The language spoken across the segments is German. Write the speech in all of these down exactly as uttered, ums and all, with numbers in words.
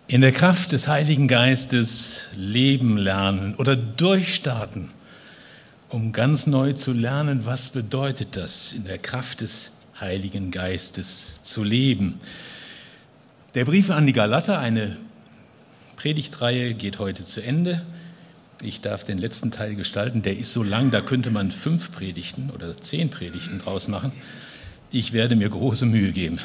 In der Kraft des Heiligen Geistes leben lernen oder durchstarten, um ganz neu zu lernen, was bedeutet das, in der Kraft des Heiligen Geistes zu leben. Der Brief an die Galater, eine Predigtreihe, geht heute zu Ende. Ich darf den letzten Teil gestalten, der ist so lang, da könnte man fünf Predigten oder zehn Predigten draus machen. Ich werde mir große Mühe geben.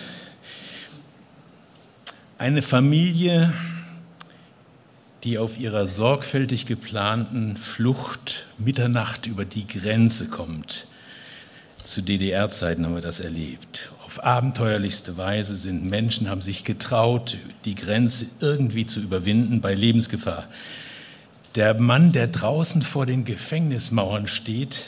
Eine Familie, die auf ihrer sorgfältig geplanten Flucht Mitternacht über die Grenze kommt. Zu D D R-Zeiten haben wir das erlebt. Auf abenteuerlichste Weise sind Menschen, haben sich getraut, die Grenze irgendwie zu überwinden bei Lebensgefahr. Der Mann, der draußen vor den Gefängnismauern steht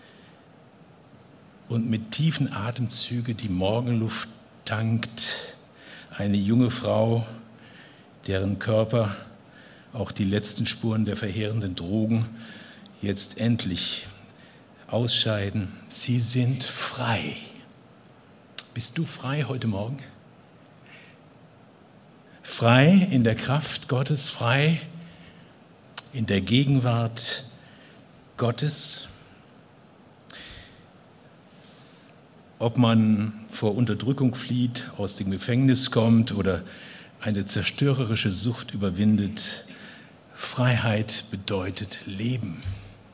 und mit tiefen Atemzügen die Morgenluft tankt. Eine junge Frau, deren Körper auch die letzten Spuren der verheerenden Drogen jetzt endlich ausscheiden. Sie sind frei. Bist du frei heute Morgen? Frei in der Kraft Gottes, frei in der Gegenwart Gottes. Ob man vor Unterdrückung flieht, aus dem Gefängnis kommt oder eine zerstörerische Sucht überwindet, Freiheit bedeutet Leben.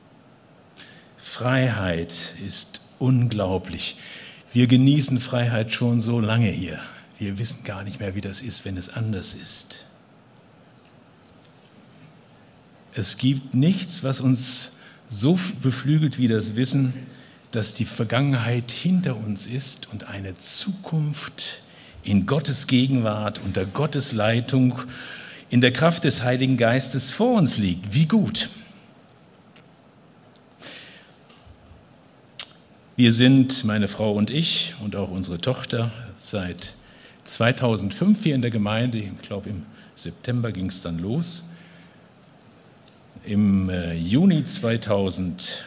Freiheit ist unglaublich. Wir genießen Freiheit schon so lange hier. Wir wissen gar nicht mehr, wie das ist, wenn es anders ist. Es gibt nichts, was uns so beflügelt wie das Wissen, dass die Vergangenheit hinter uns ist und eine Zukunft in Gottes Gegenwart, unter Gottes Leitung, in der Kraft des Heiligen Geistes vor uns liegt. Wie gut! Wir sind, meine Frau und ich und auch unsere Tochter, seit zweitausendfünf hier in der Gemeinde. Ich glaube, im September ging es dann los. Im Juni zweitausendzwanzig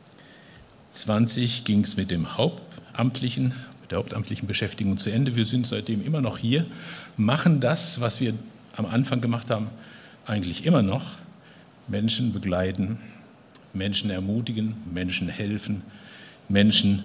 ging es mit dem Hauptamtlichen, mit der hauptamtlichen Beschäftigung zu Ende. Wir sind seitdem immer noch hier, machen das, was wir am Anfang gemacht haben, eigentlich immer noch. Menschen begleiten, Menschen ermutigen, Menschen helfen, Menschen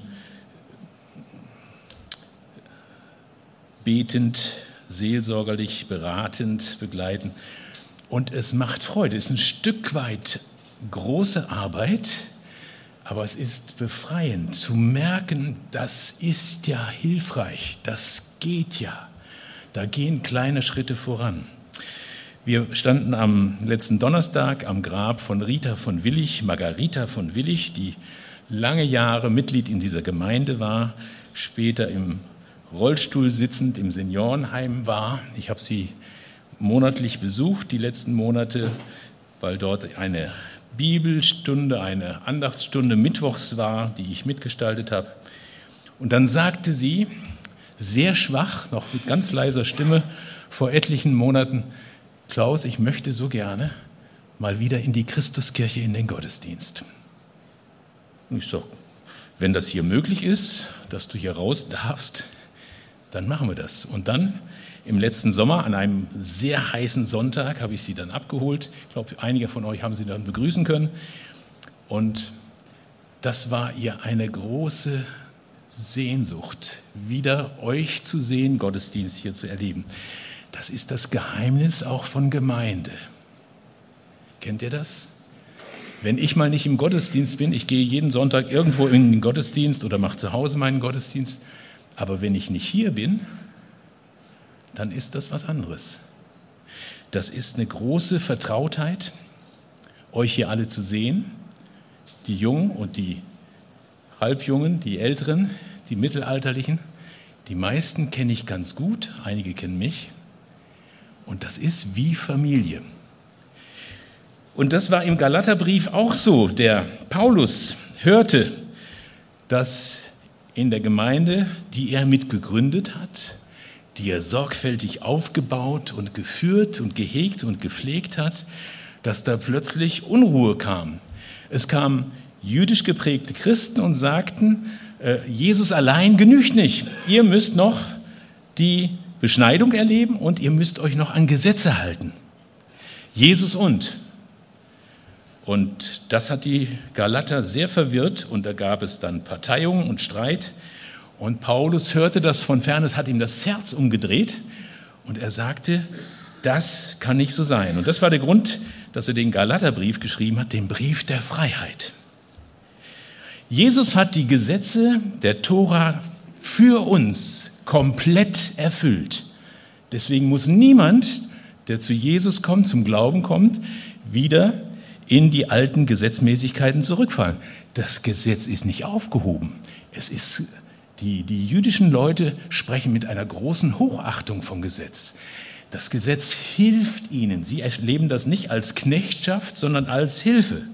betend, seelsorgerlich, beratend begleiten. Und es macht Freude. Es ist ein Stück weit große Arbeit, aber es ist befreiend zu merken, das ist ja hilfreich, das geht ja. Da gehen kleine Schritte voran. Wir standen am letzten Donnerstag am Grab von Rita von Willig, Margarita von Willig, die lange Jahre Mitglied in dieser Gemeinde war, später im Rollstuhl sitzend im Seniorenheim war. Ich habe sie monatlich besucht, die letzten Monate, weil dort eine Bibelstunde, eine Andachtsstunde mittwochs war, die ich mitgestaltet habe. Und dann sagte sie, sehr schwach, noch mit ganz leiser Stimme, vor etlichen Monaten: Klaus, ich möchte so gerne mal wieder in die Christuskirche in den Gottesdienst. Und ich so, wenn das hier möglich ist, dass du hier raus darfst, dann machen wir das. Und dann im letzten Sommer, an einem sehr heißen Sonntag, habe ich sie dann abgeholt. Ich glaube, einige von euch haben sie dann begrüßen können. Und das war ihr eine große Sehnsucht, wieder euch zu sehen, Gottesdienst hier zu erleben. Das ist das Geheimnis auch von Gemeinde. Kennt ihr das? Wenn ich mal nicht im Gottesdienst bin, ich gehe jeden Sonntag irgendwo in den Gottesdienst oder mache zu Hause meinen Gottesdienst, aber wenn ich nicht hier bin, dann ist das was anderes. Das ist eine große Vertrautheit, euch hier alle zu sehen, die Jungen und die Halbjungen, die Älteren, die Mittelalterlichen. Die meisten kenne ich ganz gut, einige kennen mich. Und das ist wie Familie. Und das war im Galaterbrief auch so. Der Paulus hörte, dass in der Gemeinde, die er mitgegründet hat, die er sorgfältig aufgebaut und geführt und gehegt und gepflegt hat, dass da plötzlich Unruhe kam. Es kamen jüdisch geprägte Christen und sagten, Jesus allein genügt nicht. Ihr müsst noch die Beschneidung erleben und ihr müsst euch noch an Gesetze halten. Jesus und. Und das hat die Galater sehr verwirrt und da gab es dann Parteiungen und Streit. Und Paulus hörte das von fern, es hat ihm das Herz umgedreht und er sagte, das kann nicht so sein. Und das war der Grund, dass er den Galaterbrief geschrieben hat, den Brief der Freiheit. Jesus hat die Gesetze der Tora für uns komplett erfüllt. Deswegen muss niemand, der zu Jesus kommt, zum Glauben kommt, wieder in die alten Gesetzmäßigkeiten zurückfallen. Das Gesetz ist nicht aufgehoben. Es ist, die, die jüdischen Leute sprechen mit einer großen Hochachtung vom Gesetz. Das Gesetz hilft ihnen. Sie erleben das nicht als Knechtschaft, sondern als Hilfe.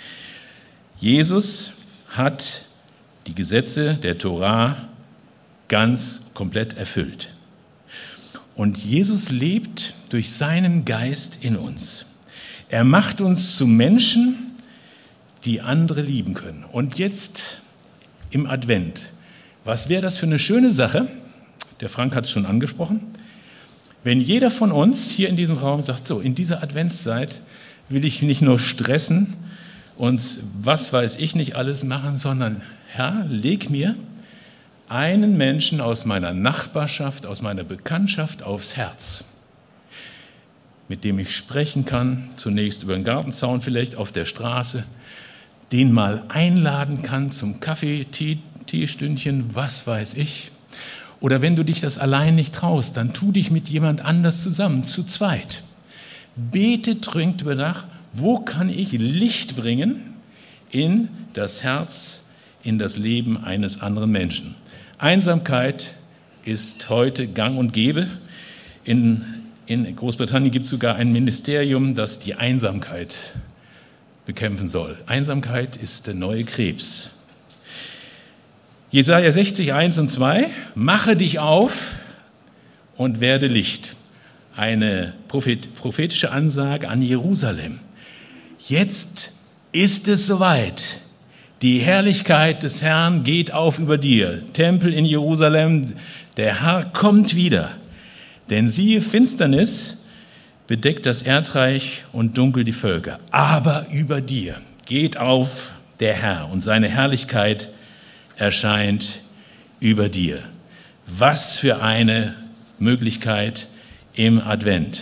Jesus hat die Gesetze der Tora ganz komplett erfüllt. Und Jesus lebt durch seinen Geist in uns. Er macht uns zu Menschen, die andere lieben können. Und jetzt im Advent, was wäre das für eine schöne Sache? Der Frank hat es schon angesprochen. Wenn jeder von uns hier in diesem Raum sagt, so, in dieser Adventszeit will ich nicht nur stressen und was weiß ich nicht alles machen, sondern Herr, leg mir einen Menschen aus meiner Nachbarschaft, aus meiner Bekanntschaft aufs Herz, mit dem ich sprechen kann, zunächst über den Gartenzaun, vielleicht auf der Straße, den mal einladen kann zum Kaffee, Tee, Teestündchen, was weiß ich. Oder wenn du dich das allein nicht traust, dann tu dich mit jemand anders zusammen, zu zweit. Bete dringend über nach, wo kann ich Licht bringen in das Herz, in das Leben eines anderen Menschen. Einsamkeit ist heute gang und gäbe. In, in Großbritannien gibt es sogar ein Ministerium, das die Einsamkeit bekämpfen soll. Einsamkeit ist der neue Krebs. Jesaja sechzig, eins und zwei, mache dich auf und werde Licht. Eine prophetische Ansage an Jerusalem. Jetzt ist es soweit. Die Herrlichkeit des Herrn geht auf über dir. Tempel in Jerusalem, der Herr kommt wieder. Denn siehe, Finsternis bedeckt das Erdreich und dunkel die Völker. Aber über dir geht auf der Herr und seine Herrlichkeit erscheint über dir. Was für eine Möglichkeit im Advent.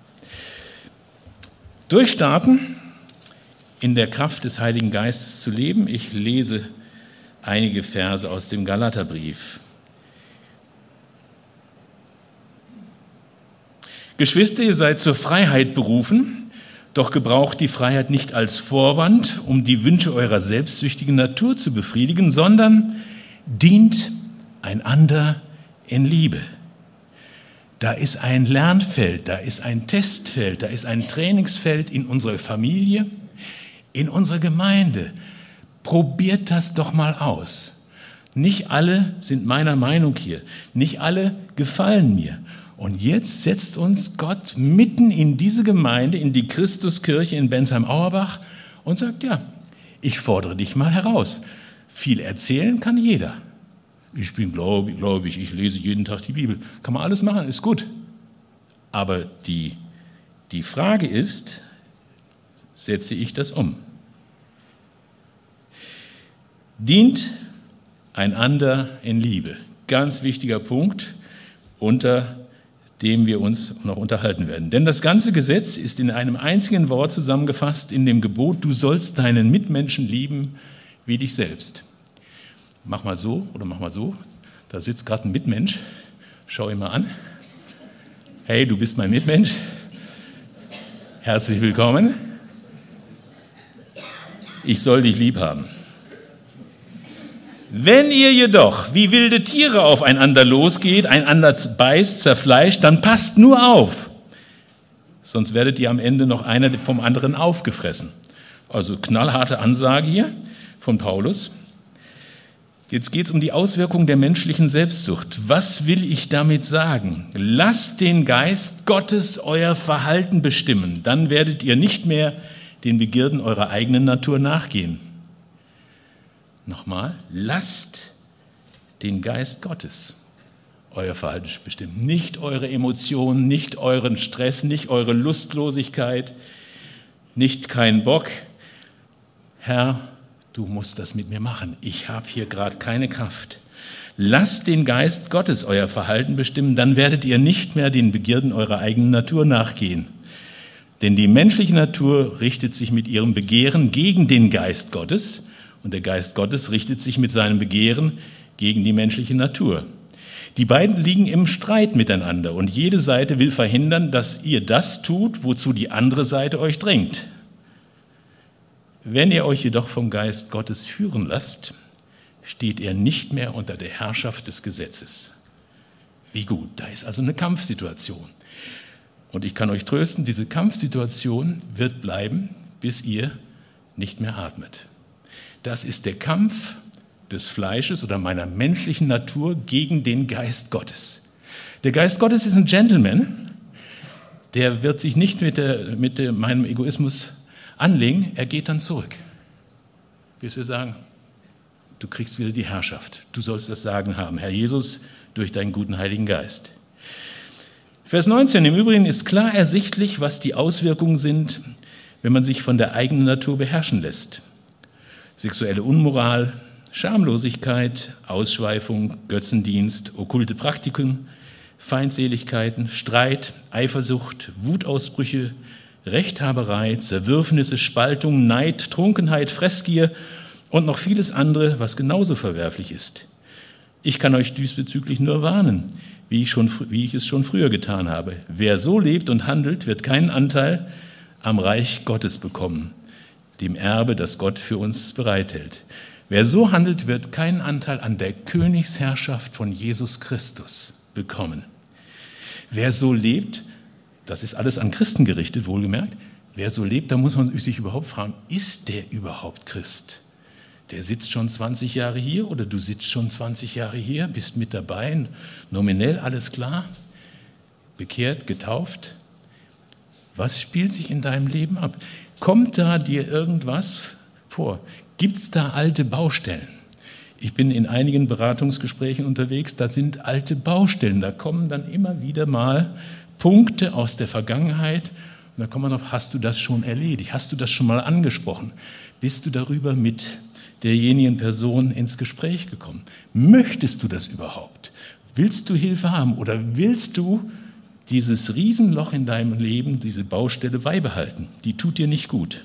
Durchstarten, in der Kraft des Heiligen Geistes zu leben. Ich lese einige Verse aus dem Galaterbrief. Geschwister, ihr seid zur Freiheit berufen, doch gebraucht die Freiheit nicht als Vorwand, um die Wünsche eurer selbstsüchtigen Natur zu befriedigen, sondern dient einander in Liebe. Da ist ein Lernfeld, da ist ein Testfeld, da ist ein Trainingsfeld in unserer Familie, in unserer Gemeinde. Probiert das doch mal aus. Nicht alle sind meiner Meinung hier, nicht alle gefallen mir. Und jetzt setzt uns Gott mitten in diese Gemeinde, in die Christuskirche in Bensheim-Auerbach und sagt, ja, ich fordere dich mal heraus. Viel erzählen kann jeder. Ich bin gläubig, gläubig, ich lese jeden Tag die Bibel. Kann man alles machen, ist gut. Aber die, die Frage ist, setze ich das um? Dient einander in Liebe. Ganz wichtiger Punkt, unter dem wir uns noch unterhalten werden. Denn das ganze Gesetz ist in einem einzigen Wort zusammengefasst, in dem Gebot, du sollst deinen Mitmenschen lieben wie dich selbst. Mach mal so oder mach mal so. Da sitzt gerade ein Mitmensch. Schau ihn mal an. Hey, du bist mein Mitmensch. Herzlich willkommen. Ich soll dich lieb haben. Wenn ihr jedoch wie wilde Tiere aufeinander losgeht, einander beißt, zerfleischt, dann passt nur auf. Sonst werdet ihr am Ende noch einer vom anderen aufgefressen. Also knallharte Ansage hier von Paulus. Jetzt geht es um die Auswirkung der menschlichen Selbstsucht. Was will ich damit sagen? Lasst den Geist Gottes euer Verhalten bestimmen. Dann werdet ihr nicht mehr den Begierden eurer eigenen Natur nachgehen. Nochmal, lasst den Geist Gottes euer Verhalten bestimmt. Nicht eure Emotionen, nicht euren Stress, nicht eure Lustlosigkeit, nicht kein Bock. Herr, du musst das mit mir machen. Ich habe hier gerade keine Kraft. Lasst den Geist Gottes euer Verhalten bestimmen, dann werdet ihr nicht mehr den Begierden eurer eigenen Natur nachgehen. Denn die menschliche Natur richtet sich mit ihrem Begehren gegen den Geist Gottes und der Geist Gottes richtet sich mit seinem Begehren gegen die menschliche Natur. Die beiden liegen im Streit miteinander und jede Seite will verhindern, dass ihr das tut, wozu die andere Seite euch drängt. Wenn ihr euch jedoch vom Geist Gottes führen lasst, steht ihr nicht mehr unter der Herrschaft des Gesetzes. Wie gut, da ist also eine Kampfsituation. Und ich kann euch trösten, diese Kampfsituation wird bleiben, bis ihr nicht mehr atmet. Das ist der Kampf des Fleisches oder meiner menschlichen Natur gegen den Geist Gottes. Der Geist Gottes ist ein Gentleman, der wird sich nicht mit, der, mit der, meinem Egoismus anlegen, er geht dann zurück. Bis wir sagen, du kriegst wieder die Herrschaft, du sollst das Sagen haben, Herr Jesus, durch deinen guten Heiligen Geist. Vers neunzehn, im Übrigen ist klar ersichtlich, was die Auswirkungen sind, wenn man sich von der eigenen Natur beherrschen lässt. Sexuelle Unmoral, Schamlosigkeit, Ausschweifung, Götzendienst, okkulte Praktiken, Feindseligkeiten, Streit, Eifersucht, Wutausbrüche, Rechthaberei, Zerwürfnisse, Spaltung, Neid, Trunkenheit, Fressgier und noch vieles andere, was genauso verwerflich ist. Ich kann euch diesbezüglich nur warnen, wie ich, schon, wie ich es schon früher getan habe. Wer so lebt und handelt, wird keinen Anteil am Reich Gottes bekommen, dem Erbe, das Gott für uns bereithält. Wer so handelt, wird keinen Anteil an der Königsherrschaft von Jesus Christus bekommen. Wer so lebt, das ist alles an Christen gerichtet, wohlgemerkt, wer so lebt, da muss man sich überhaupt fragen, ist der überhaupt Christ? Der sitzt schon zwanzig Jahre hier oder du sitzt schon zwanzig Jahre hier, bist mit dabei, nominell alles klar, bekehrt, getauft. Was spielt sich in deinem Leben ab? Kommt da dir irgendwas vor? Gibt es da alte Baustellen? Ich bin in einigen Beratungsgesprächen unterwegs, da sind alte Baustellen, da kommen dann immer wieder mal Punkte aus der Vergangenheit und da kommt man auf, hast du das schon erledigt? Hast du das schon mal angesprochen? Bist du darüber mit derjenigen Person ins Gespräch gekommen? Möchtest du das überhaupt? Willst du Hilfe haben oder willst du dieses Riesenloch in deinem Leben, diese Baustelle beibehalten? Die tut dir nicht gut.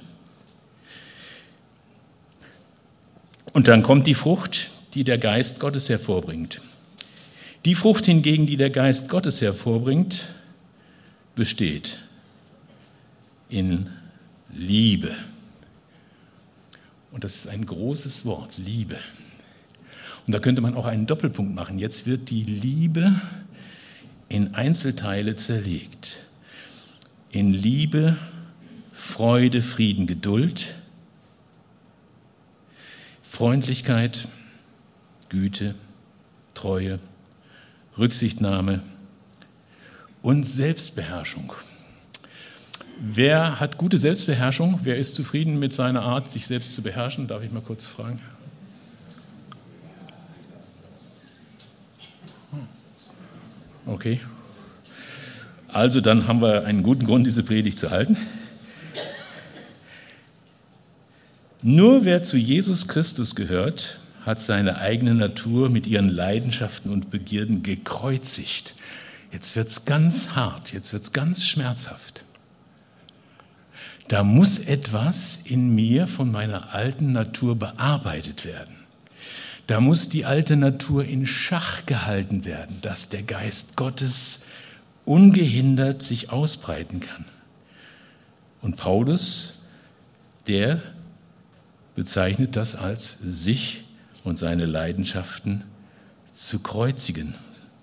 Und dann kommt die Frucht, die der Geist Gottes hervorbringt. Die Frucht hingegen, die der Geist Gottes hervorbringt, besteht in Liebe. Und das ist ein großes Wort, Liebe. Und da könnte man auch einen Doppelpunkt machen. Jetzt wird die Liebe in Einzelteile zerlegt. In Liebe, Freude, Frieden, Geduld, Freundlichkeit, Güte, Treue, Rücksichtnahme und Selbstbeherrschung. Wer hat gute Selbstbeherrschung? Wer ist zufrieden mit seiner Art, sich selbst zu beherrschen? Darf ich mal kurz fragen? Okay. Also dann haben wir einen guten Grund, diese Predigt zu halten. Nur wer zu Jesus Christus gehört, hat seine eigene Natur mit ihren Leidenschaften und Begierden gekreuzigt. Jetzt wird es ganz hart, jetzt wird es ganz schmerzhaft. Da muss etwas in mir von meiner alten Natur bearbeitet werden. Da muss die alte Natur in Schach gehalten werden, dass der Geist Gottes ungehindert sich ausbreiten kann. Und Paulus, der bezeichnet das als sich und seine Leidenschaften zu kreuzigen.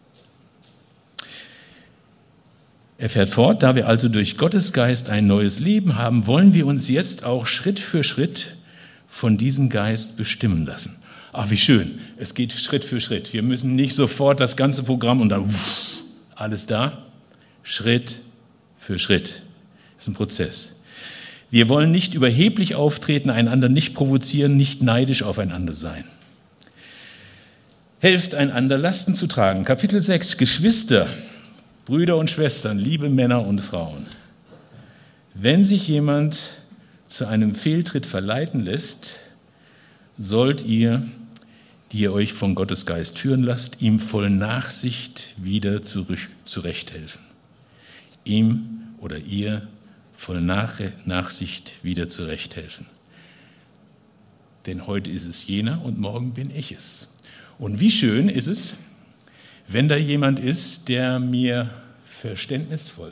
Er fährt fort, da wir also durch Gottes Geist ein neues Leben haben, wollen wir uns jetzt auch Schritt für Schritt von diesem Geist bestimmen lassen. Ach, wie schön, es geht Schritt für Schritt. Wir müssen nicht sofort das ganze Programm und dann uff, alles da. Schritt für Schritt. Das ist ein Prozess. Wir wollen nicht überheblich auftreten, einander nicht provozieren, nicht neidisch aufeinander sein. Helft einander, Lasten zu tragen. Kapitel sechs, Geschwister, Brüder und Schwestern, liebe Männer und Frauen. Wenn sich jemand zu einem Fehltritt verleiten lässt, sollt ihr, die ihr euch von Gottes Geist führen lasst, ihm voll Nachsicht wieder zurück, zurechthelfen. Ihm oder ihr voll Nach- Nachsicht wieder zurechthelfen. Denn heute ist es jener und morgen bin ich es. Und wie schön ist es, wenn da jemand ist, der mir verständnisvoll,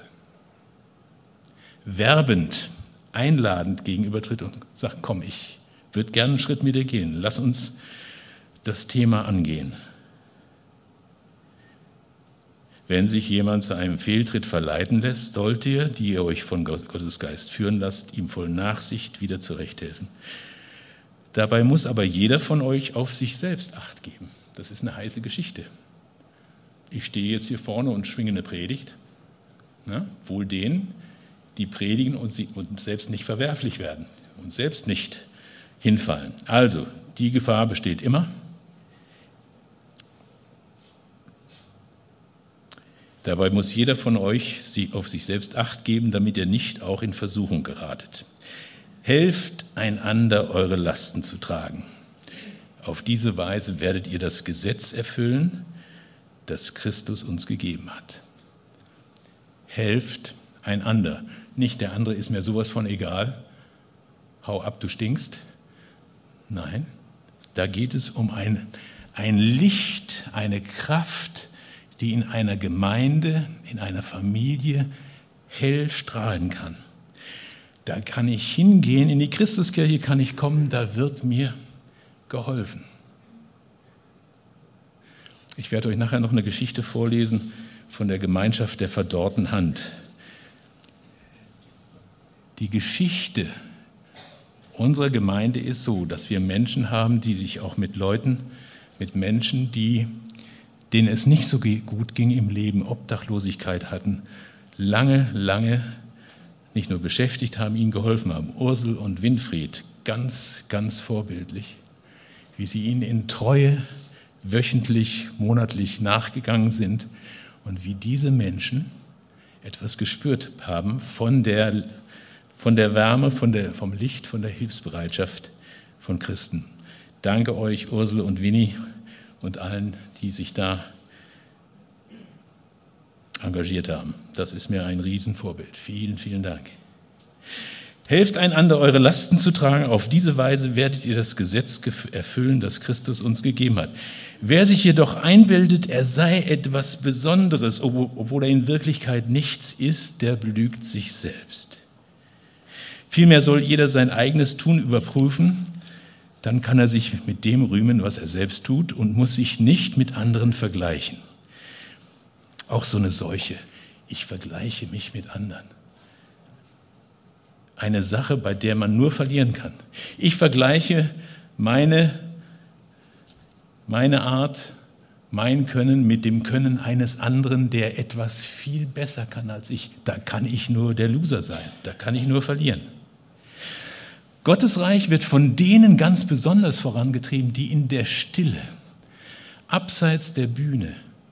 werbend, einladend gegenübertritt und sagt, komm, ich würde gerne einen Schritt mit dir gehen, lass uns das Thema angehen. Wenn sich jemand zu einem Fehltritt verleiten lässt, sollt ihr, die ihr euch von Gottes Geist führen lasst, ihm voll Nachsicht wieder zurechthelfen. Dabei muss aber jeder von euch auf sich selbst Acht geben. Das ist eine heiße Geschichte. Ich stehe jetzt hier vorne und schwinge eine Predigt. Na, wohl denen, die predigen und, sie, und selbst nicht verwerflich werden und selbst nicht hinfallen. Also, die Gefahr besteht immer. Dabei muss jeder von euch auf sich selbst Acht geben, damit ihr nicht auch in Versuchung geratet. Helft einander, eure Lasten zu tragen. Auf diese Weise werdet ihr das Gesetz erfüllen, das Christus uns gegeben hat. Helft einander. Nicht der andere ist mir sowas von egal. Hau ab, du stinkst. Nein, da geht es um ein, ein Licht, eine Kraft, die in einer Gemeinde, in einer Familie hell strahlen kann. Da kann ich hingehen, in die Christuskirche kann ich kommen, da wird mir geholfen. Ich werde euch nachher noch eine Geschichte vorlesen von der Gemeinschaft der verdorrten Hand. Die Geschichte unserer Gemeinde ist so, dass wir Menschen haben, die sich auch mit Leuten, mit Menschen, die, denen es nicht so gut ging im Leben, Obdachlosigkeit hatten, lange, lange nicht nur beschäftigt haben, ihnen geholfen haben. Ursel und Winfried, ganz, ganz vorbildlich, wie sie ihnen in Treue wöchentlich, monatlich nachgegangen sind und wie diese Menschen etwas gespürt haben von der, von der Wärme, von der, vom Licht, von der Hilfsbereitschaft von Christen. Danke euch, Ursel und Winnie und allen, die sich da engagiert haben. Das ist mir ein Riesenvorbild. Vielen, vielen Dank. Helft einander, eure Lasten zu tragen. Auf diese Weise werdet ihr das Gesetz erfüllen, das Christus uns gegeben hat. Wer sich jedoch einbildet, er sei etwas Besonderes, obwohl er in Wirklichkeit nichts ist, der belügt sich selbst. Vielmehr soll jeder sein eigenes Tun überprüfen, dann kann er sich mit dem rühmen, was er selbst tut und muss sich nicht mit anderen vergleichen. Auch so eine Seuche, ich vergleiche mich mit anderen. Eine Sache, bei der man nur verlieren kann. Ich vergleiche meine, meine Art, mein Können mit dem Können eines anderen, der etwas viel besser kann als ich. Da kann ich nur der Loser sein, da kann ich nur verlieren. Gottes Reich wird von denen ganz besonders vorangetrieben, die in der Stille, abseits der Bühne,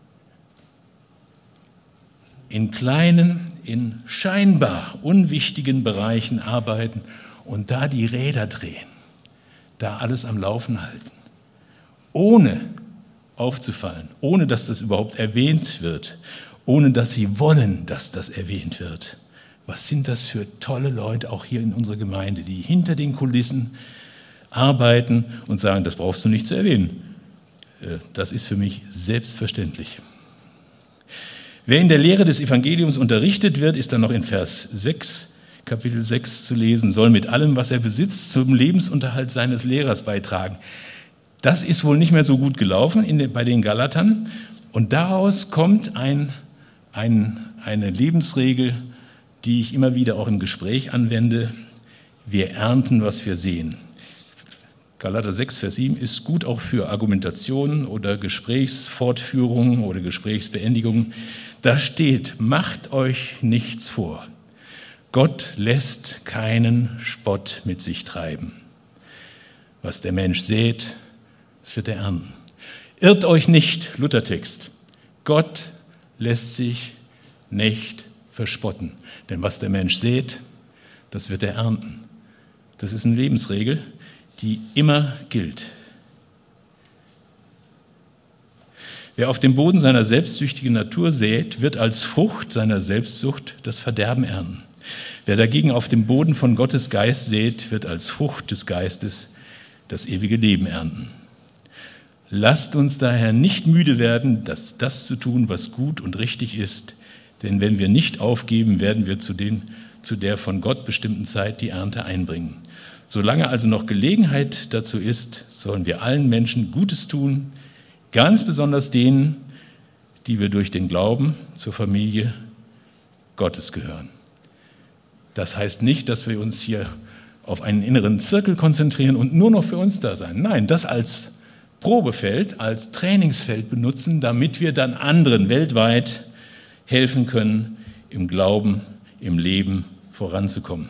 in kleinen, in scheinbar unwichtigen Bereichen arbeiten und da die Räder drehen, da alles am Laufen halten, ohne aufzufallen, ohne dass das überhaupt erwähnt wird, ohne dass sie wollen, dass das erwähnt wird. Was sind das für tolle Leute, auch hier in unserer Gemeinde, die hinter den Kulissen arbeiten und sagen, das brauchst du nicht zu erwähnen. Das ist für mich selbstverständlich. Wer in der Lehre des Evangeliums unterrichtet wird, ist dann noch in Vers sechs, Kapitel sechs zu lesen, soll mit allem, was er besitzt, zum Lebensunterhalt seines Lehrers beitragen. Das ist wohl nicht mehr so gut gelaufen in den, bei den Galatern. Und daraus kommt ein, ein, eine Lebensregel, die ich immer wieder auch im Gespräch anwende. Wir ernten, was wir sehen. Galater sechs, Vers sieben ist gut auch für Argumentationen oder Gesprächsfortführungen oder Gesprächsbeendigungen. Da steht, macht euch nichts vor. Gott lässt keinen Spott mit sich treiben. Was der Mensch sät, das wird er ernten. Irrt euch nicht, Luthertext. Gott lässt sich nicht verspotten. Denn was der Mensch sät, das wird er ernten. Das ist eine Lebensregel, die immer gilt. Wer auf dem Boden seiner selbstsüchtigen Natur sät, wird als Frucht seiner Selbstsucht das Verderben ernten. Wer dagegen auf dem Boden von Gottes Geist sät, wird als Frucht des Geistes das ewige Leben ernten. Lasst uns daher nicht müde werden, das, das zu tun, was gut und richtig ist, denn wenn wir nicht aufgeben, werden wir zu, den, zu der von Gott bestimmten Zeit die Ernte einbringen. Solange also noch Gelegenheit dazu ist, sollen wir allen Menschen Gutes tun, ganz besonders denen, die wir durch den Glauben zur Familie Gottes gehören. Das heißt nicht, dass wir uns hier auf einen inneren Zirkel konzentrieren und nur noch für uns da sein. Nein, das als Probefeld, als Trainingsfeld benutzen, damit wir dann anderen weltweit helfen können, im Glauben, im Leben voranzukommen.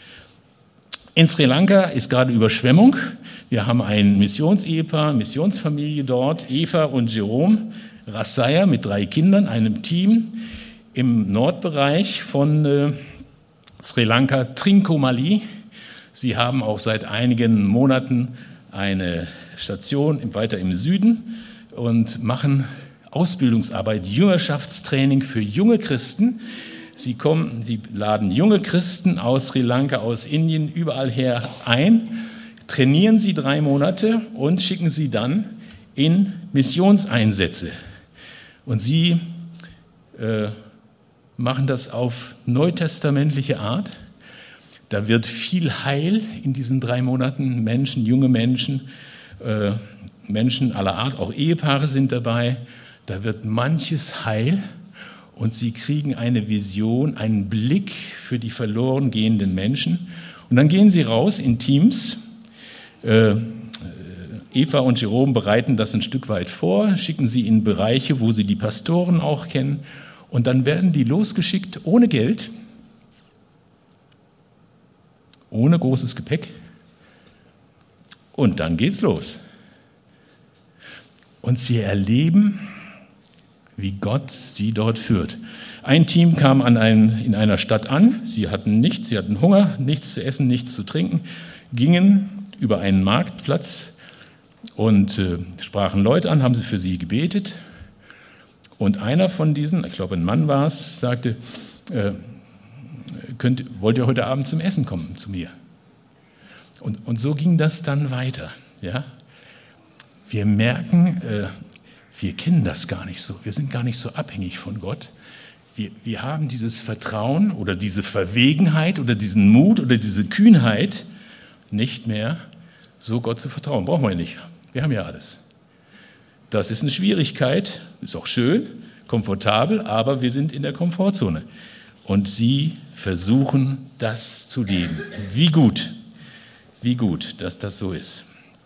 In Sri Lanka ist gerade Überschwemmung. Wir haben ein Missionsehepaar, Missionsfamilie dort, Eva und Jerome Rassaya mit drei Kindern, einem Team im Nordbereich von äh, Sri Lanka, Trincomalee. Sie haben auch seit einigen Monaten eine Station weiter im Süden und machen Ausbildungsarbeit, Jüngerschaftstraining für junge Christen. Sie kommen, sie laden junge Christen aus Sri Lanka, aus Indien, überall her ein, trainieren sie drei Monate und schicken sie dann in Missionseinsätze. Und sie äh, machen das auf neutestamentliche Art. Da wird viel Heil in diesen drei Monaten, Menschen, junge Menschen, äh, Menschen aller Art, auch Ehepaare sind dabei. Da wird manches Heil und sie kriegen eine Vision, einen Blick für die verloren gehenden Menschen. Und dann gehen sie raus in Teams. Äh, Eva und Jerome bereiten das ein Stück weit vor, schicken sie in Bereiche, wo sie die Pastoren auch kennen. Und dann werden die losgeschickt ohne Geld, ohne großes Gepäck. Und dann geht's los. Und sie erleben, wie Gott sie dort führt. Ein Team kam an ein, in einer Stadt an, sie hatten nichts, sie hatten Hunger, nichts zu essen, nichts zu trinken, gingen über einen Marktplatz und äh, sprachen Leute an, haben sie für sie gebetet. Und einer von diesen, ich glaube ein Mann war es, sagte, äh, könnt, wollt ihr heute Abend zum Essen kommen zu mir? Und, und so ging das dann weiter. Ja? Wir merken, äh, wir kennen das gar nicht so. Wir sind gar nicht so abhängig von Gott. Wir, wir haben dieses Vertrauen oder diese Verwegenheit oder diesen Mut oder diese Kühnheit nicht mehr, so Gott zu vertrauen. Brauchen wir nicht. Wir haben ja alles. Das ist eine Schwierigkeit, ist auch schön, komfortabel, aber wir sind in der Komfortzone. Und sie versuchen, das zu leben. Wie gut, wie gut, dass das so ist.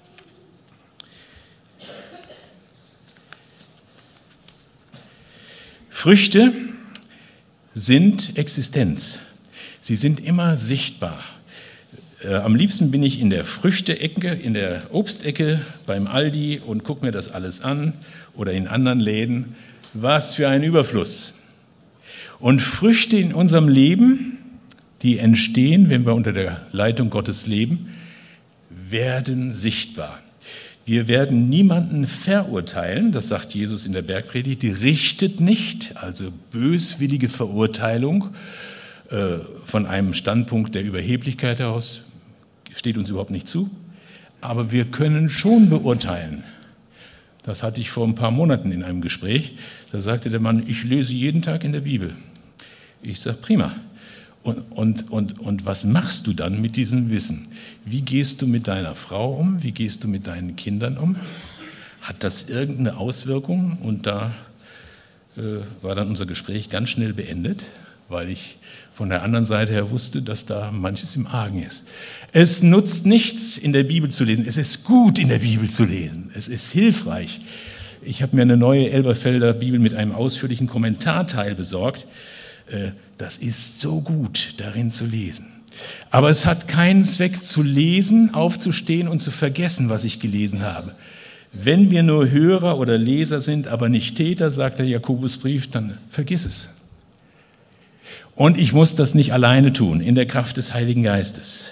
Früchte sind Existenz. Sie sind immer sichtbar. Äh, am liebsten bin ich in der Früchteecke, in der Obstecke beim Aldi und gucke mir das alles an oder in anderen Läden. Was für ein Überfluss. Und Früchte in unserem Leben, die entstehen, wenn wir unter der Leitung Gottes leben, werden sichtbar. Wir werden niemanden verurteilen, das sagt Jesus in der Bergpredigt, die richtet nicht, also böswillige Verurteilung äh, von einem Standpunkt der Überheblichkeit heraus, steht uns überhaupt nicht zu, aber wir können schon beurteilen. Das hatte ich vor ein paar Monaten in einem Gespräch, da sagte der Mann, ich lese jeden Tag in der Bibel. Ich sage, prima. Und, und, und, und was machst du dann mit diesem Wissen? Wie gehst du mit deiner Frau um? Wie gehst du mit deinen Kindern um? Hat das irgendeine Auswirkung? Und da äh, war dann unser Gespräch ganz schnell beendet, weil ich von der anderen Seite her wusste, dass da manches im Argen ist. Es nutzt nichts, in der Bibel zu lesen. Es ist gut, in der Bibel zu lesen. Es ist hilfreich. Ich habe mir eine neue Elberfelder Bibel mit einem ausführlichen Kommentarteil besorgt. Das ist so gut, darin zu lesen. Aber es hat keinen Zweck zu lesen, aufzustehen und zu vergessen, was ich gelesen habe. Wenn wir nur Hörer oder Leser sind, aber nicht Täter, sagt der Jakobusbrief, dann vergiss es. Und ich muss das nicht alleine tun, in der Kraft des Heiligen Geistes.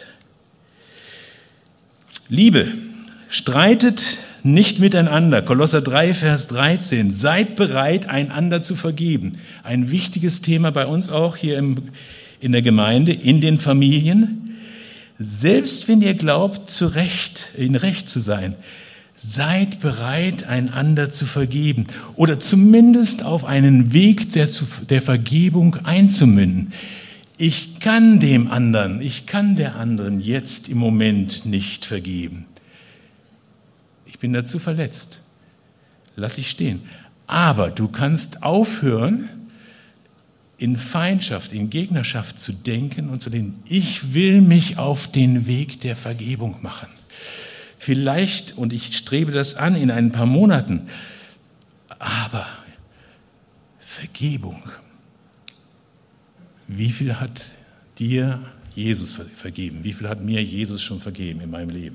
Liebe, streitet nicht miteinander. Kolosser drei, Vers dreizehn. Seid bereit, einander zu vergeben. Ein wichtiges Thema bei uns auch hier im, in der Gemeinde, in den Familien. Selbst wenn ihr glaubt, zu Recht, in Recht zu sein, seid bereit, einander zu vergeben oder zumindest auf einen Weg der, der Vergebung einzumünden. Ich kann dem anderen, ich kann der anderen jetzt im Moment nicht vergeben. Ich bin dazu verletzt. Lass ich stehen. Aber du kannst aufhören, in Feindschaft, in Gegnerschaft zu denken und zu denken, ich will mich auf den Weg der Vergebung machen. Vielleicht, und ich strebe das an in ein paar Monaten, aber Vergebung. Wie viel hat dir Jesus vergeben? Wie viel hat mir Jesus schon vergeben in meinem Leben?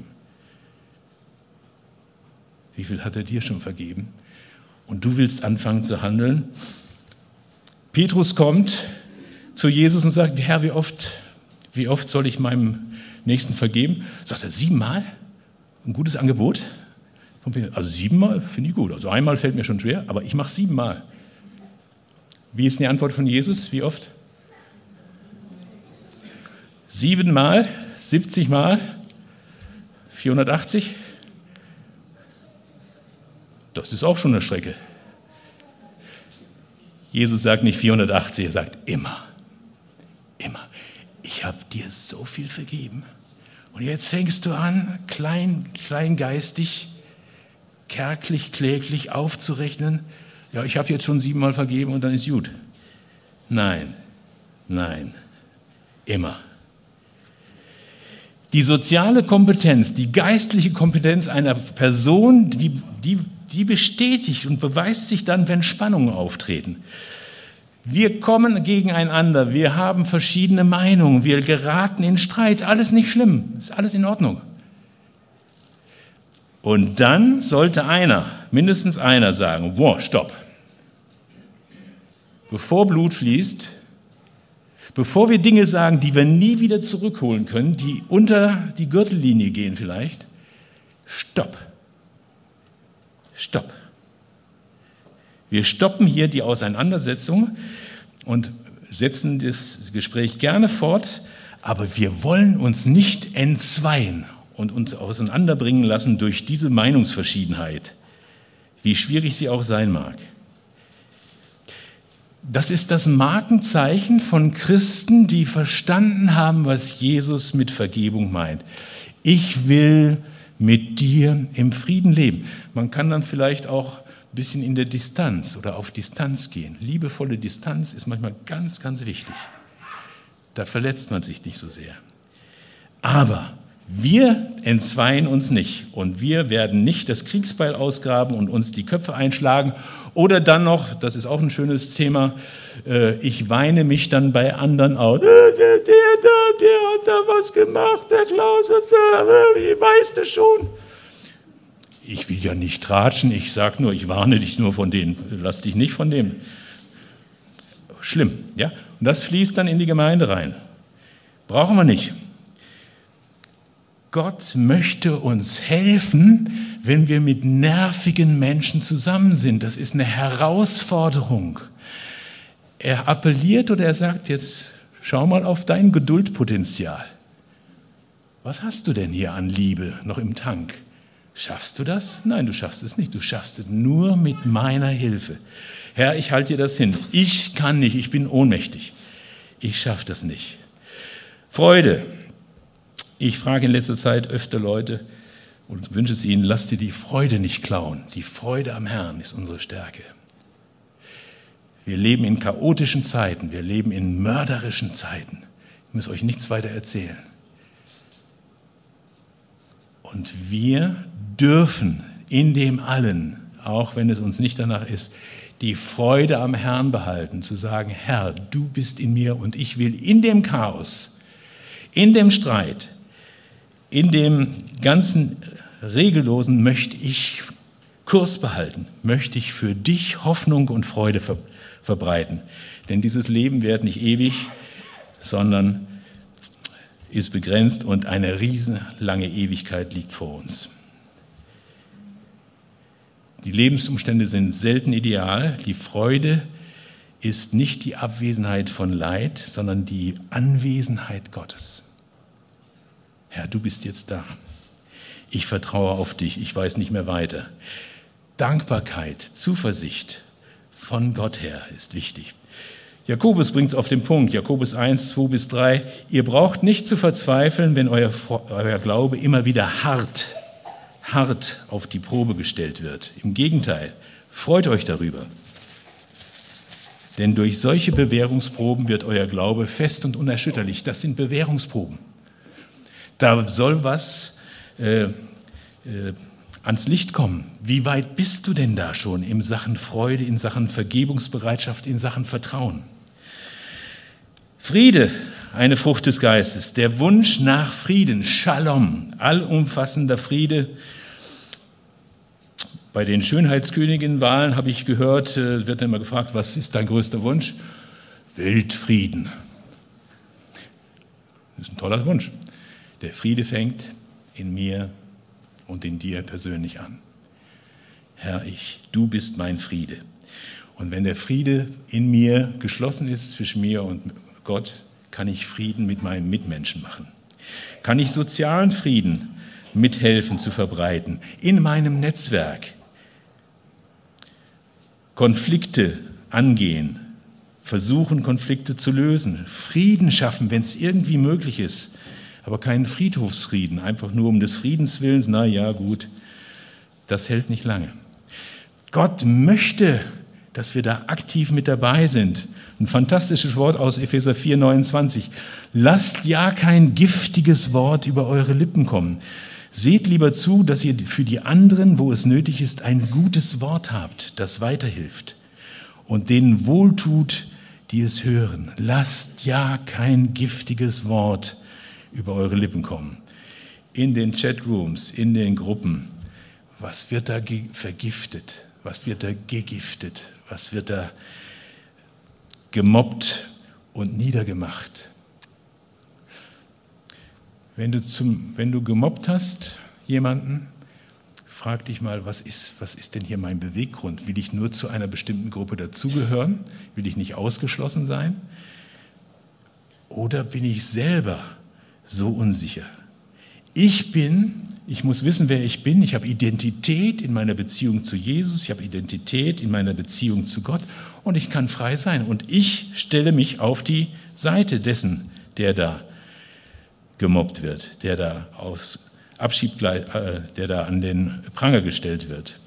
Wie viel hat er dir schon vergeben? Und du willst anfangen zu handeln? Petrus kommt zu Jesus und sagt, Herr, wie oft, wie oft soll ich meinem Nächsten vergeben? Sagt er, siebenmal? Ein gutes Angebot. Also siebenmal finde ich gut. Also einmal fällt mir schon schwer, aber ich mache siebenmal. Wie ist die Antwort von Jesus? Wie oft? Siebenmal, siebzigmal, vierhundertachtzig? Das ist auch schon eine Strecke. Jesus sagt nicht vierhundertachtzig, er sagt immer, immer. Ich habe dir so viel vergeben. Und jetzt fängst du an, klein, kleingeistig, kärglich, kläglich aufzurechnen. Ja, ich habe jetzt schon siebenmal vergeben und dann ist gut. Nein, nein, immer. Die soziale Kompetenz, die geistliche Kompetenz einer Person, die, die, die bestätigt und beweist sich dann, wenn Spannungen auftreten. Wir kommen gegeneinander, wir haben verschiedene Meinungen, wir geraten in Streit, alles nicht schlimm, ist alles in Ordnung. Und dann sollte einer, mindestens einer sagen, boah, stopp. Bevor Blut fließt, bevor wir Dinge sagen, die wir nie wieder zurückholen können, die unter die Gürtellinie gehen vielleicht, stopp. Stopp. Wir stoppen hier die Auseinandersetzung und setzen das Gespräch gerne fort, aber wir wollen uns nicht entzweien und uns auseinanderbringen lassen durch diese Meinungsverschiedenheit, wie schwierig sie auch sein mag. Das ist das Markenzeichen von Christen, die verstanden haben, was Jesus mit Vergebung meint. Ich will mit dir im Frieden leben. Man kann dann vielleicht auch ein bisschen in der Distanz oder auf Distanz gehen. Liebevolle Distanz ist manchmal ganz, ganz wichtig. Da verletzt man sich nicht so sehr. Aber wir entzweien uns nicht und wir werden nicht das Kriegsbeil ausgraben und uns die Köpfe einschlagen oder dann noch, das ist auch ein schönes Thema, ich weine mich dann bei anderen aus. Der, der, der, der hat da was gemacht, der Klaus, wie weißt du schon? Ich will ja nicht tratschen, ich sage nur, ich warne dich nur von denen, lass dich nicht von dem. Schlimm, ja? Und das fließt dann in die Gemeinde rein. Brauchen wir nicht. Gott möchte uns helfen, wenn wir mit nervigen Menschen zusammen sind. Das ist eine Herausforderung. Er appelliert oder er sagt jetzt, schau mal auf dein Geduldpotenzial. Was hast du denn hier an Liebe noch im Tank? Schaffst du das? Nein, du schaffst es nicht. Du schaffst es nur mit meiner Hilfe. Herr, ich halte dir das hin. Ich kann nicht, ich bin ohnmächtig. Ich schaffe das nicht. Freude. Ich frage in letzter Zeit öfter Leute und wünsche es ihnen, lasst dir die Freude nicht klauen. Die Freude am Herrn ist unsere Stärke. Wir leben in chaotischen Zeiten, wir leben in mörderischen Zeiten. Ich muss euch nichts weiter erzählen. Und wir dürfen in dem allen, auch wenn es uns nicht danach ist, die Freude am Herrn behalten, zu sagen, Herr, du bist in mir und ich will in dem Chaos, in dem Streit, in dem ganzen Regellosen möchte ich Kurs behalten, möchte ich für dich Hoffnung und Freude ver- verbreiten. Denn dieses Leben währt nicht ewig, sondern ist begrenzt und eine riesenlange Ewigkeit liegt vor uns. Die Lebensumstände sind selten ideal. Die Freude ist nicht die Abwesenheit von Leid, sondern die Anwesenheit Gottes. Herr, du bist jetzt da. Ich vertraue auf dich, ich weiß nicht mehr weiter. Dankbarkeit, Zuversicht von Gott her ist wichtig. Jakobus bringt es auf den Punkt, Jakobus eins, zwei bis drei. Ihr braucht nicht zu verzweifeln, wenn euer, euer Glaube immer wieder hart, hart auf die Probe gestellt wird. Im Gegenteil, freut euch darüber. Denn durch solche Bewährungsproben wird euer Glaube fest und unerschütterlich. Das sind Bewährungsproben. Da soll was äh, äh, ans Licht kommen. Wie weit bist du denn da schon in Sachen Freude, in Sachen Vergebungsbereitschaft, in Sachen Vertrauen? Friede, eine Frucht des Geistes, der Wunsch nach Frieden, Shalom, allumfassender Friede. Bei den Schönheitsköniginwahlen habe ich gehört, wird immer gefragt, was ist dein größter Wunsch? Weltfrieden. Das ist ein toller Wunsch. Der Friede fängt in mir und in dir persönlich an. Herr, ich, du bist mein Friede. Und wenn der Friede in mir geschlossen ist zwischen mir und Gott, kann ich Frieden mit meinen Mitmenschen machen. Kann ich sozialen Frieden mithelfen zu verbreiten in meinem Netzwerk. Konflikte angehen, versuchen Konflikte zu lösen, Frieden schaffen, wenn es irgendwie möglich ist. Aber keinen Friedhofsfrieden, einfach nur um des Friedens Willens, na ja, gut, das hält nicht lange. Gott möchte, dass wir da aktiv mit dabei sind. Ein fantastisches Wort aus Epheser vier, neunundzwanzig. Lasst ja kein giftiges Wort über eure Lippen kommen. Seht lieber zu, dass ihr für die anderen, wo es nötig ist, ein gutes Wort habt, das weiterhilft und denen wohltut, die es hören. Lasst ja kein giftiges Wort über eure Lippen kommen. In den Chatrooms, in den Gruppen, was wird da vergiftet? Was wird da gegiftet? Was wird da gemobbt und niedergemacht? Wenn du, zum, wenn du gemobbt hast, jemanden, frag dich mal, was ist, was ist denn hier mein Beweggrund? Will ich nur zu einer bestimmten Gruppe dazugehören? Will ich nicht ausgeschlossen sein? Oder bin ich selber so unsicher? Ich bin, ich muss wissen, wer ich bin. Ich habe Identität in meiner Beziehung zu Jesus. Ich habe Identität in meiner Beziehung zu Gott. Und ich kann frei sein. Und ich stelle mich auf die Seite dessen, der da gemobbt wird, der da aufs Abschiebgleit, äh, der da an den Pranger gestellt wird.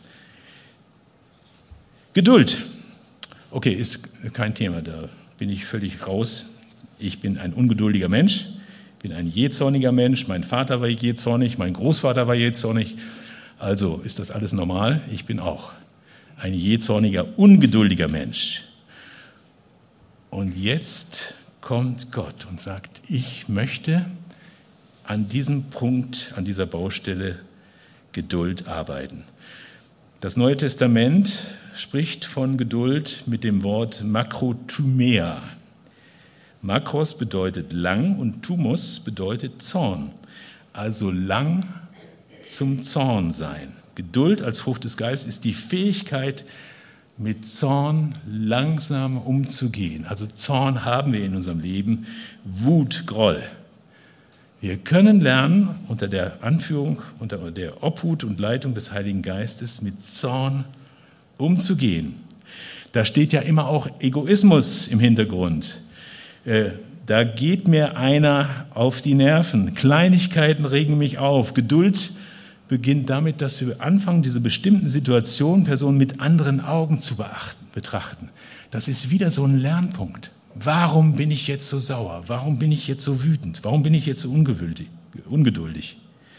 Geduld. Okay, ist kein Thema, da bin ich völlig raus. Ich bin ein ungeduldiger Mensch, bin ein jähzorniger Mensch, mein Vater war jähzornig, mein Großvater war jähzornig, also ist das alles normal. Ich bin auch ein jähzorniger, ungeduldiger Mensch. Und jetzt kommt Gott und sagt, ich möchte an diesem Punkt, an dieser Baustelle Geduld arbeiten. Das Neue Testament spricht von Geduld mit dem Wort Makrothymia. Makros bedeutet lang und Thumos bedeutet Zorn, also lang zum Zorn sein. Geduld als Frucht des Geistes ist die Fähigkeit, mit Zorn langsam umzugehen. Also Zorn haben wir in unserem Leben, Wut, Groll. Wir können lernen, unter der Anführung, unter der Obhut und Leitung des Heiligen Geistes, mit Zorn umzugehen. Da steht ja immer auch Egoismus im Hintergrund. Äh, da geht mir einer auf die Nerven. Kleinigkeiten regen mich auf. Geduld beginnt damit, dass wir anfangen, diese bestimmten Situationen, Personen mit anderen Augen zu beachten, betrachten. Das ist wieder so ein Lernpunkt. Warum bin ich jetzt so sauer? Warum bin ich jetzt so wütend? Warum bin ich jetzt so ungeduldig?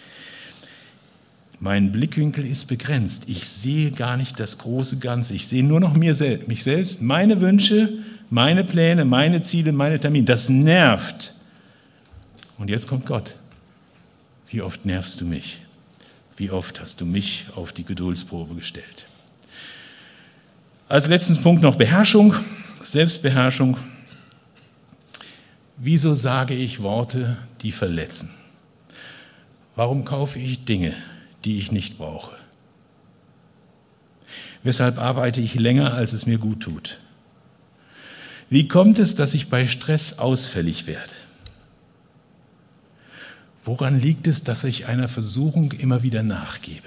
Mein Blickwinkel ist begrenzt. Ich sehe gar nicht das große Ganze. Ich sehe nur noch mir sel- mich selbst, meine Wünsche, meine Pläne, meine Ziele, meine Termine. Das nervt. Und jetzt kommt Gott. Wie oft nervst du mich? Wie oft hast du mich auf die Geduldsprobe gestellt? Als letzten Punkt noch Beherrschung, Selbstbeherrschung. Wieso sage ich Worte, die verletzen? Warum kaufe ich Dinge, die ich nicht brauche? Weshalb arbeite ich länger, als es mir gut tut? Wie kommt es, dass ich bei Stress ausfällig werde? Woran liegt es, dass ich einer Versuchung immer wieder nachgebe?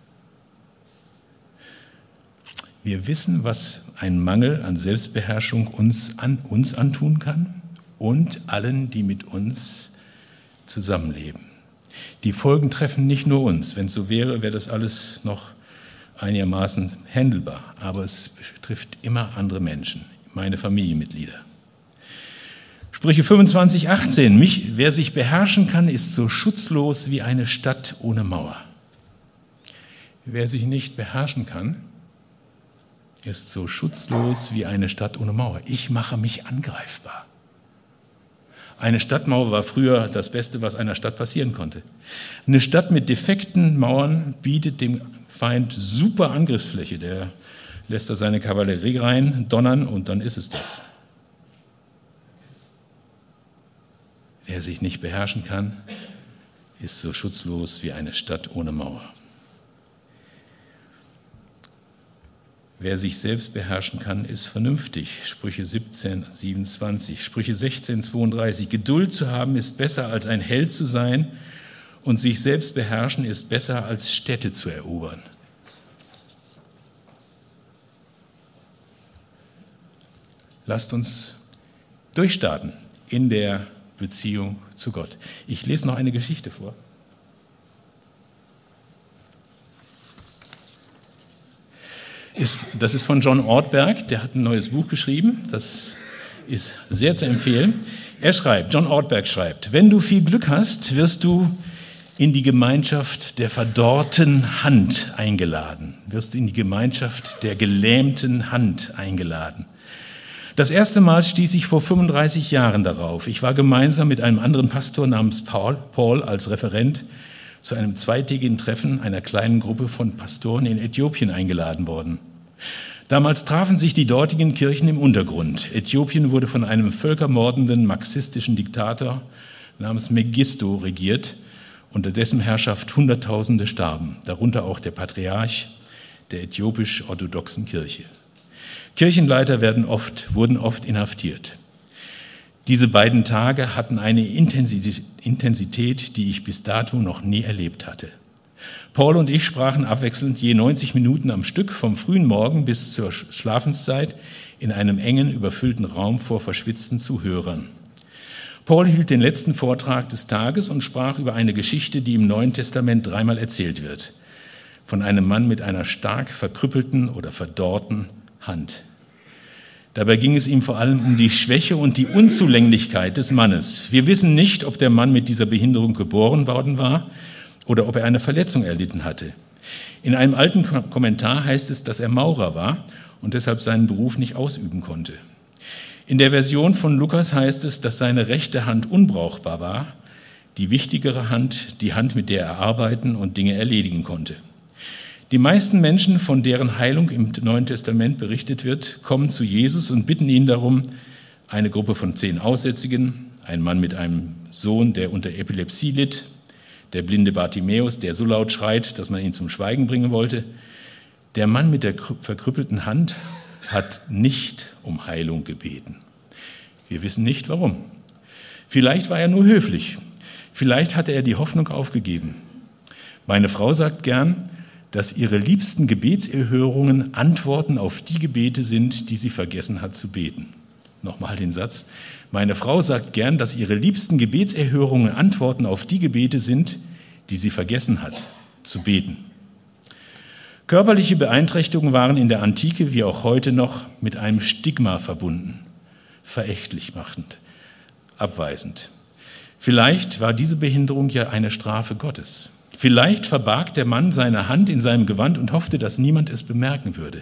Wir wissen, was ein Mangel an Selbstbeherrschung uns, an, uns antun kann und allen, die mit uns zusammenleben. Die Folgen treffen nicht nur uns. Wenn es so wäre, wäre das alles noch einigermaßen handelbar. Aber es betrifft immer andere Menschen, meine Familienmitglieder. Sprüche fünfundzwanzig, achtzehn. Mich, wer sich beherrschen kann, ist so schutzlos wie eine Stadt ohne Mauer. Wer sich nicht beherrschen kann, ist so schutzlos wie eine Stadt ohne Mauer. Ich mache mich angreifbar. Eine Stadtmauer war früher das Beste, was einer Stadt passieren konnte. Eine Stadt mit defekten Mauern bietet dem Feind super Angriffsfläche. Der lässt da seine Kavallerie rein, donnern und dann ist es das. Wer sich nicht beherrschen kann, ist so schutzlos wie eine Stadt ohne Mauer. Wer sich selbst beherrschen kann, ist vernünftig. Sprüche siebzehn, siebenundzwanzig. Sprüche sechzehn, zweiunddreißig. Geduld zu haben ist besser als ein Held zu sein und sich selbst beherrschen ist besser als Städte zu erobern. Lasst uns durchstarten in der Beziehung zu Gott. Ich lese noch eine Geschichte vor. Das ist von John Ortberg, der hat ein neues Buch geschrieben, das ist sehr zu empfehlen. Er schreibt, John Ortberg schreibt, wenn du viel Glück hast, wirst du in die Gemeinschaft der verdorrten Hand eingeladen, wirst du in die Gemeinschaft der gelähmten Hand eingeladen. Das erste Mal stieß ich vor fünfunddreißig Jahren darauf. Ich war gemeinsam mit einem anderen Pastor namens Paul, Paul als Referent zu einem zweitägigen Treffen einer kleinen Gruppe von Pastoren in Äthiopien eingeladen worden. Damals trafen sich die dortigen Kirchen im Untergrund. Äthiopien wurde von einem völkermordenden marxistischen Diktator namens Mengistu regiert, unter dessen Herrschaft Hunderttausende starben, darunter auch der Patriarch der äthiopisch-orthodoxen Kirche. Kirchenleiter werden oft, wurden oft inhaftiert. Diese beiden Tage hatten eine Intensität, die ich bis dato noch nie erlebt hatte. Paul und ich sprachen abwechselnd je neunzig Minuten am Stück vom frühen Morgen bis zur Schlafenszeit in einem engen, überfüllten Raum vor verschwitzten Zuhörern. Paul hielt den letzten Vortrag des Tages und sprach über eine Geschichte, die im Neuen Testament dreimal erzählt wird, von einem Mann mit einer stark verkrüppelten oder verdorrten Hand. Dabei ging es ihm vor allem um die Schwäche und die Unzulänglichkeit des Mannes. Wir wissen nicht, ob der Mann mit dieser Behinderung geboren worden war oder ob er eine Verletzung erlitten hatte. In einem alten Kommentar heißt es, dass er Maurer war und deshalb seinen Beruf nicht ausüben konnte. In der Version von Lukas heißt es, dass seine rechte Hand unbrauchbar war, die wichtigere Hand, die Hand, mit der er arbeiten und Dinge erledigen konnte. Die meisten Menschen, von deren Heilung im Neuen Testament berichtet wird, kommen zu Jesus und bitten ihn darum, eine Gruppe von zehn Aussätzigen, ein Mann mit einem Sohn, der unter Epilepsie litt, der blinde Bartimäus, der so laut schreit, dass man ihn zum Schweigen bringen wollte. Der Mann mit der verkrüppelten Hand hat nicht um Heilung gebeten. Wir wissen nicht, warum. Vielleicht war er nur höflich. Vielleicht hatte er die Hoffnung aufgegeben. Meine Frau sagt gern, dass ihre liebsten Gebetserhörungen Antworten auf die Gebete sind, die sie vergessen hat zu beten. Nochmal den Satz. Meine Frau sagt gern, dass ihre liebsten Gebetserhörungen Antworten auf die Gebete sind, die sie vergessen hat zu beten. Körperliche Beeinträchtigungen waren in der Antike wie auch heute noch mit einem Stigma verbunden, verächtlich machend, abweisend. Vielleicht war diese Behinderung ja eine Strafe Gottes. Vielleicht verbarg der Mann seine Hand in seinem Gewand und hoffte, dass niemand es bemerken würde.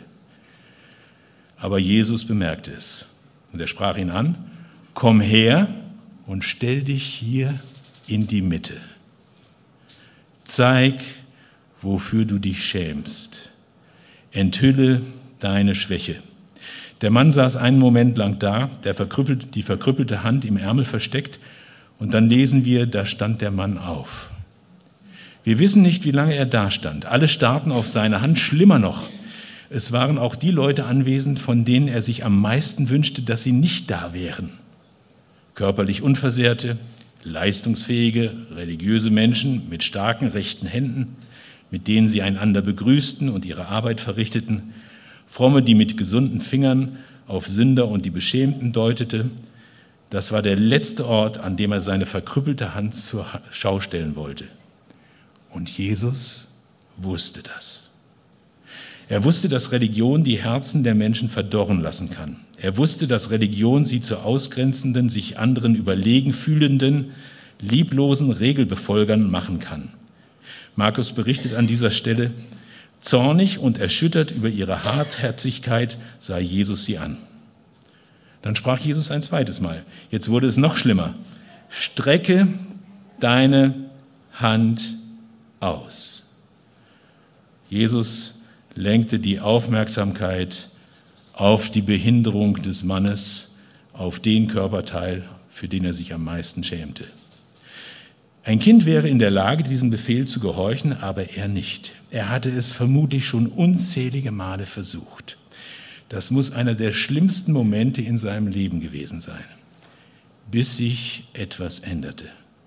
Aber Jesus bemerkte es und er sprach ihn an, komm her und stell dich hier in die Mitte. Zeig, wofür du dich schämst. Enthülle deine Schwäche. Der Mann saß einen Moment lang da, der verkrüppelt, die verkrüppelte Hand im Ärmel versteckt, und dann lesen wir, da stand der Mann auf. Wir wissen nicht, wie lange er da stand. Alle starrten auf seine Hand, schlimmer noch. Es waren auch die Leute anwesend, von denen er sich am meisten wünschte, dass sie nicht da wären. Körperlich unversehrte, leistungsfähige, religiöse Menschen mit starken rechten Händen, mit denen sie einander begrüßten und ihre Arbeit verrichteten, Fromme, die mit gesunden Fingern auf Sünder und die Beschämten deutete. Das war der letzte Ort, an dem er seine verkrüppelte Hand zur Schau stellen wollte. Und Jesus wusste das. Er wusste, dass Religion die Herzen der Menschen verdorren lassen kann. Er wusste, dass Religion sie zu ausgrenzenden, sich anderen überlegen fühlenden, lieblosen Regelbefolgern machen kann. Markus berichtet an dieser Stelle, zornig und erschüttert über ihre Hartherzigkeit sah Jesus sie an. Dann sprach Jesus ein zweites Mal. Jetzt wurde es noch schlimmer. Strecke deine Hand aus. Jesus lenkte die Aufmerksamkeit auf die Behinderung des Mannes, auf den Körperteil, für den er sich am meisten schämte. Ein Kind wäre in der Lage, diesem Befehl zu gehorchen, aber er nicht. Er hatte es vermutlich schon unzählige Male versucht. Das muss einer der schlimmsten Momente in seinem Leben gewesen sein, bis sich etwas änderte.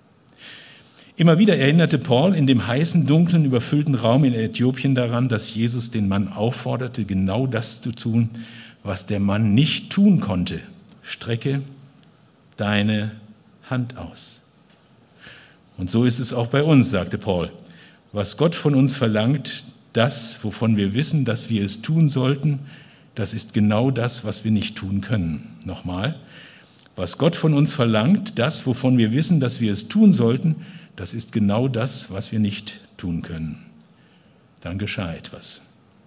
Immer wieder erinnerte Paul in dem heißen, dunklen, überfüllten Raum in Äthiopien daran, dass Jesus den Mann aufforderte, genau das zu tun, was der Mann nicht tun konnte. Strecke deine Hand aus. Und so ist es auch bei uns, sagte Paul. Was Gott von uns verlangt, das, wovon wir wissen, dass wir es tun sollten, das ist genau das, was wir nicht tun können. Nochmal, was Gott von uns verlangt, das, wovon wir wissen, dass wir es tun sollten, das ist genau das, was wir nicht tun können. Dann geschah etwas.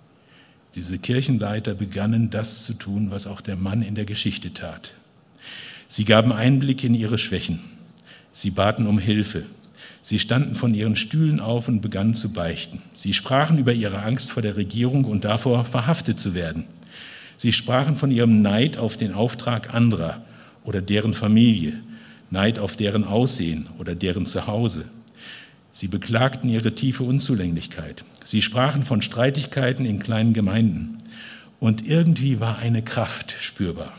Diese Kirchenleiter begannen das zu tun, was auch der Mann in der Geschichte tat. Sie gaben Einblick in ihre Schwächen. Sie baten um Hilfe. Sie standen von ihren Stühlen auf und begannen zu beichten. Sie sprachen über ihre Angst vor der Regierung und davor, verhaftet zu werden. Sie sprachen von ihrem Neid auf den Auftrag anderer oder deren Familie, Neid auf deren Aussehen oder deren Zuhause. Sie beklagten ihre tiefe Unzulänglichkeit. Sie sprachen von Streitigkeiten in kleinen Gemeinden. Und irgendwie war eine Kraft spürbar.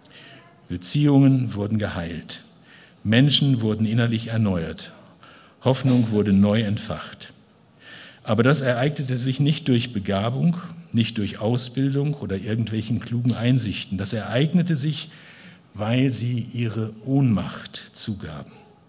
Beziehungen wurden geheilt. Menschen wurden innerlich erneuert. Hoffnung wurde neu entfacht. Aber das ereignete sich nicht durch Begabung, nicht durch Ausbildung oder irgendwelchen klugen Einsichten. Das ereignete sich, weil sie ihre Ohnmacht zugaben.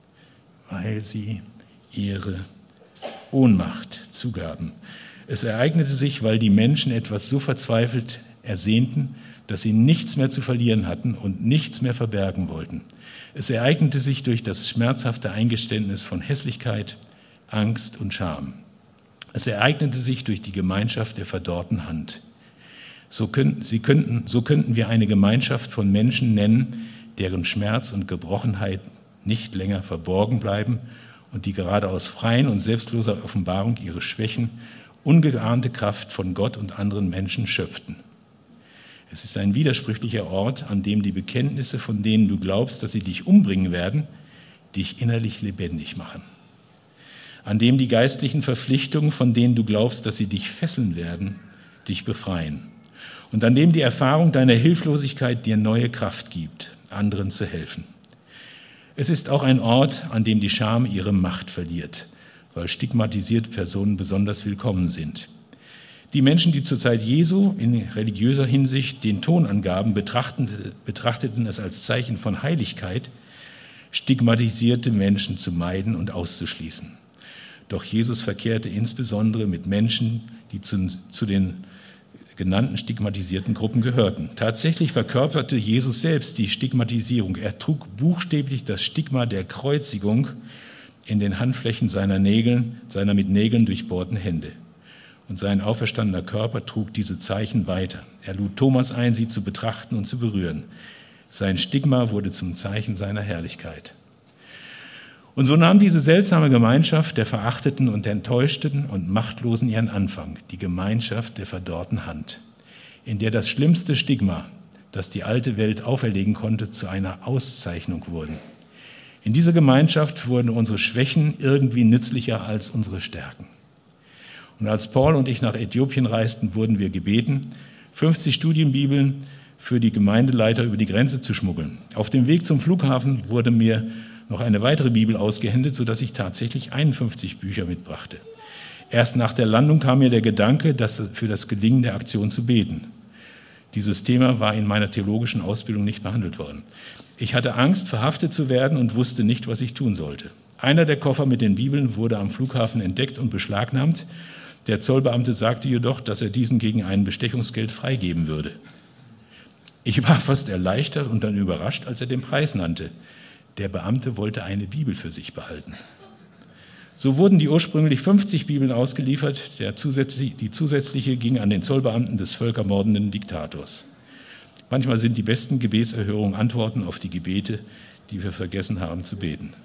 Weil sie ihre Ohnmacht zugaben. Es ereignete sich, weil die Menschen etwas so verzweifelt ersehnten, dass sie nichts mehr zu verlieren hatten und nichts mehr verbergen wollten. Es ereignete sich durch das schmerzhafte Eingeständnis von Hässlichkeit, Angst und Scham. Es ereignete sich durch die Gemeinschaft der verdorrten Hand. So könnten, sie könnten, so könnten wir eine Gemeinschaft von Menschen nennen, deren Schmerz und Gebrochenheit nicht länger verborgen bleiben und die gerade aus freien und selbstloser Offenbarung ihre Schwächen, ungeahnte Kraft von Gott und anderen Menschen schöpften. Es ist ein widersprüchlicher Ort, an dem die Bekenntnisse, von denen du glaubst, dass sie dich umbringen werden, dich innerlich lebendig machen. An dem die geistlichen Verpflichtungen, von denen du glaubst, dass sie dich fesseln werden, dich befreien. Und an dem die Erfahrung deiner Hilflosigkeit dir neue Kraft gibt, anderen zu helfen. Es ist auch ein Ort, an dem die Scham ihre Macht verliert, weil stigmatisierte Personen besonders willkommen sind. Die Menschen, die zur Zeit Jesu in religiöser Hinsicht den Ton angaben, betrachteten es als Zeichen von Heiligkeit, stigmatisierte Menschen zu meiden und auszuschließen. Doch Jesus verkehrte insbesondere mit Menschen, die zu, zu den genannten stigmatisierten Gruppen gehörten. Tatsächlich verkörperte Jesus selbst die Stigmatisierung. Er trug buchstäblich das Stigma der Kreuzigung in den Handflächen seiner Nägel, seiner mit Nägeln durchbohrten Hände. Und sein auferstandener Körper trug diese Zeichen weiter. Er lud Thomas ein, sie zu betrachten und zu berühren. Sein Stigma wurde zum Zeichen seiner Herrlichkeit. Und so nahm diese seltsame Gemeinschaft der Verachteten und der Enttäuschten und Machtlosen ihren Anfang, die Gemeinschaft der verdorrten Hand, in der das schlimmste Stigma, das die alte Welt auferlegen konnte, zu einer Auszeichnung wurden. In dieser Gemeinschaft wurden unsere Schwächen irgendwie nützlicher als unsere Stärken. Und als Paul und ich nach Äthiopien reisten, wurden wir gebeten, fünfzig Studienbibeln für die Gemeindeleiter über die Grenze zu schmuggeln. Auf dem Weg zum Flughafen wurde mir noch eine weitere Bibel ausgehändigt, sodass ich tatsächlich einundfünfzig Bücher mitbrachte. Erst nach der Landung kam mir der Gedanke, dass für das Gelingen der Aktion zu beten. Dieses Thema war in meiner theologischen Ausbildung nicht behandelt worden. Ich hatte Angst, verhaftet zu werden und wusste nicht, was ich tun sollte. Einer der Koffer mit den Bibeln wurde am Flughafen entdeckt und beschlagnahmt. Der Zollbeamte sagte jedoch, dass er diesen gegen ein Bestechungsgeld freigeben würde. Ich war fast erleichtert und dann überrascht, als er den Preis nannte. Der Beamte wollte eine Bibel für sich behalten. So wurden die ursprünglich fünfzig Bibeln ausgeliefert, der zusätzlich, die zusätzliche ging an den Zollbeamten des völkermordenden Diktators. Manchmal sind die besten Gebetserhörungen Antworten auf die Gebete, die wir vergessen haben zu beten.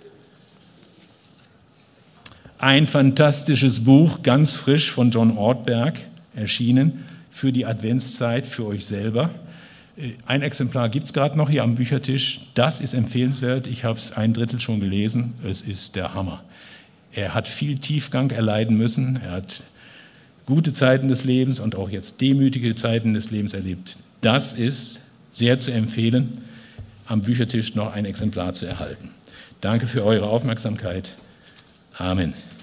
Ein fantastisches Buch, ganz frisch von John Ortberg, erschienen für die Adventszeit, für euch selber. Ein Exemplar gibt es gerade noch hier am Büchertisch. Das ist empfehlenswert. Ich habe es ein Drittel schon gelesen. Es ist der Hammer. Er hat viel Tiefgang erleiden müssen. Er hat gute Zeiten des Lebens und auch jetzt demütige Zeiten des Lebens erlebt. Das ist sehr zu empfehlen, am Büchertisch noch ein Exemplar zu erhalten. Danke für eure Aufmerksamkeit. Amen.